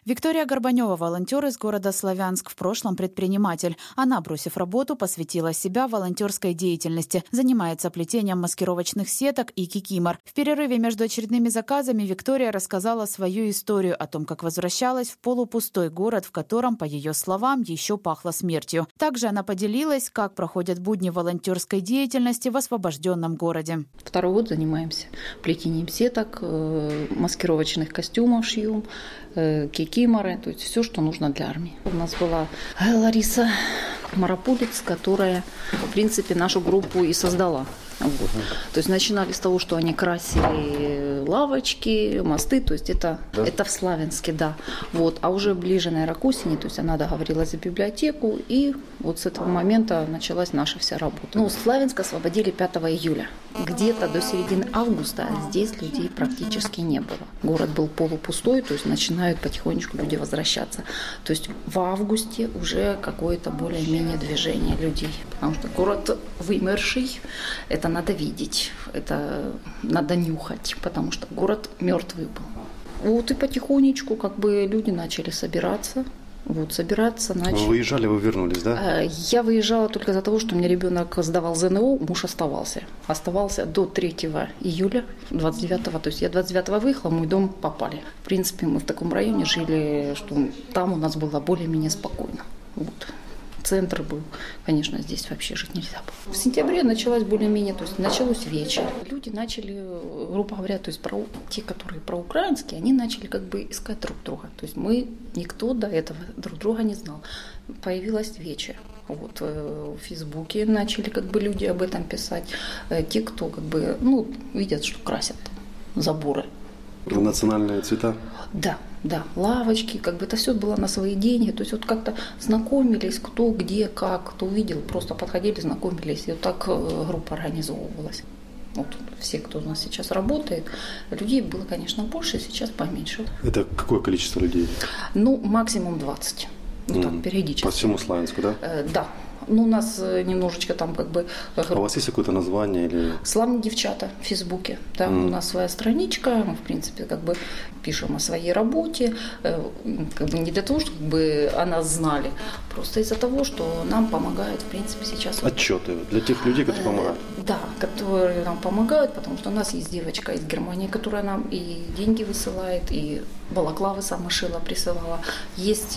Виктория Горбанева – волонтер из города Славянск, в прошлом предприниматель. Она, бросив работу, посвятила себя волонтерской деятельности. Занимается плетением маскировочных сеток и кикимор. В перерыве между очередными заказами Виктория рассказала свою историю о том, как возвращалась в полупустой город, в котором, по ее словам, еще пахло смертью. Также она поделилась, как проходят будни волонтерской деятельности в освобожденном городе. 2-й год занимаемся плетением сеток, маскировочных костюмов шьем, кикиморы, то есть все, что нужно для армии. У нас была Лариса Марапулец, которая, в принципе, нашу группу и создала. Вот. То есть начинали с того, что они красили лавочки, мосты, то есть это в Славянске, да. Вот. А уже ближе, наверное, к осени, то есть она договорилась за библиотеку, и вот с этого момента началась наша вся работа. Ну, Славянск освободили 5 июля. Где-то до середины августа здесь людей практически не было. Город был полупустой, то есть начинают потихонечку люди возвращаться. То есть в августе уже какое-то более-менее движение людей. Потому что город вымерший, это надо видеть, это надо нюхать, потому что город мертвый был. Вот и потихонечку как бы люди начали собираться. Вот, собираться начали. Вы выезжали, вы вернулись, да? Я выезжала только из-за того, что у меня ребенок сдавал ЗНО, муж оставался. Оставался до 3 июля, 29-го. То есть я 29-го выехала, в мой дом попали. В принципе, мы в таком районе жили, что там у нас было более-менее спокойно. Вот. Центр был, конечно, здесь вообще жить нельзя было. В сентябре началось более-менее, то есть началось вечер. Люди начали, грубо говоря, то есть те, которые проукраинские, они начали как бы искать друг друга. То есть никто до этого друг друга не знал. Появилась вечер. Вот, в Фейсбуке начали как бы люди об этом писать. Те, кто как бы, видят, что красят заборы. В национальные цвета? Да, лавочки, как бы это все было на свои деньги, то есть вот как-то знакомились, кто, где, как, кто увидел, просто подходили, знакомились, и вот так группа организовывалась. Вот все, кто у нас сейчас работает, людей было, конечно, больше, сейчас поменьше. Это какое количество людей? Максимум 20, так, периодически. По всему Славянску, да? Да. У нас немножечко там как бы... А у вас есть какое-то название? Или... «Славные девчата» в Фейсбуке. Там у нас своя страничка, мы, в принципе, как бы пишем о своей работе, как бы не для того, чтобы о нас знали, просто из-за того, что нам помогают, в принципе, сейчас... Отчеты для тех людей, которые помогают? Да, которые нам помогают, потому что у нас есть девочка из Германии, которая нам и деньги высылает, и балаклавы сама шила, присылала. Есть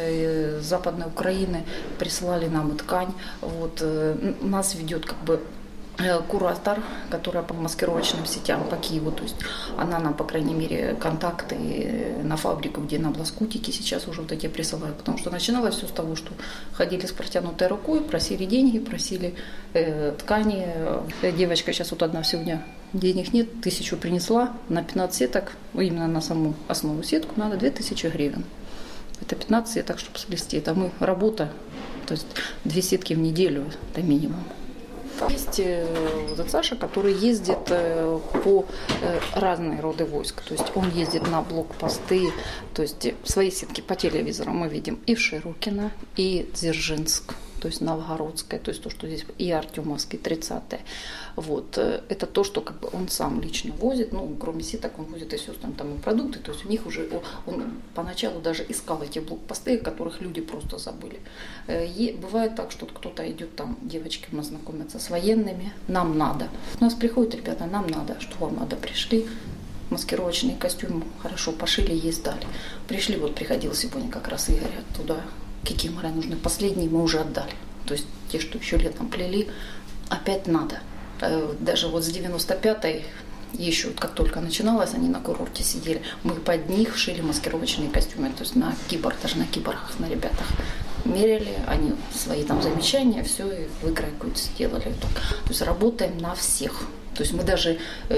с Западной Украины, присылали нам и ткань. Вот, нас ведет как бы куратор, которая по маскировочным сетям по Киеву, то есть она нам, по крайней мере, контакты на фабрику, где нам лоскутики сейчас уже вот эти присылают, потому что начиналось все с того, что ходили с протянутой рукой, просили деньги, просили ткани. Девочка сейчас вот одна сегодня, денег нет, 1000 принесла на 15 сеток, именно на саму основу сетку надо 2000 гривен. Это 15 сеток, чтобы сплести, это работа, то есть 2 сетки в неделю, это минимум. Есть вот этот Саша, который ездит по разные роды войск. То есть он ездит на блокпосты, то есть свои сетки по телевизору мы видим и в Широкино, и Дзержинск, то есть Новгородская, то есть то, что здесь, и Артемовский, 30-е. Вот. Это то, что как бы он сам лично возит, кроме сеток он возит и сестрам там и продукты, то есть у них уже, он поначалу даже искал эти блокпосты, о которых люди просто забыли. Бывает так, что кто-то идет там, девочки у нас знакомятся с военными, нам надо. У нас приходят ребята, нам надо, что вам надо, пришли, маскировочный костюм хорошо пошили, ей сдали. Пришли, вот приходил сегодня как раз Игорь оттуда, кикиморы нужны, последние мы уже отдали. То есть те, что еще летом плели, опять надо. Даже вот с 95-й, еще как только начиналось, они на курорте сидели. Мы под них шили маскировочные костюмы, то есть на киборг, даже на киборгах, на ребятах. Мерили, они свои там замечания, все, и выкройку сделали. То есть работаем на всех. То есть мы даже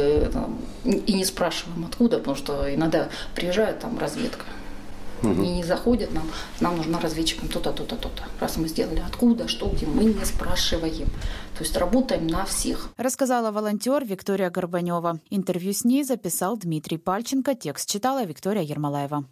и не спрашиваем откуда, потому что иногда приезжает там разведка. Они не заходят нам нужна разведчикам то-то, то-то, то-то. Раз мы сделали откуда, что, где, мы не спрашиваем. То есть работаем на всех. Рассказала волонтер Виктория Горбанева. Интервью с ней записал Дмитрий Пальченко. Текст читала Виктория Ермолаева.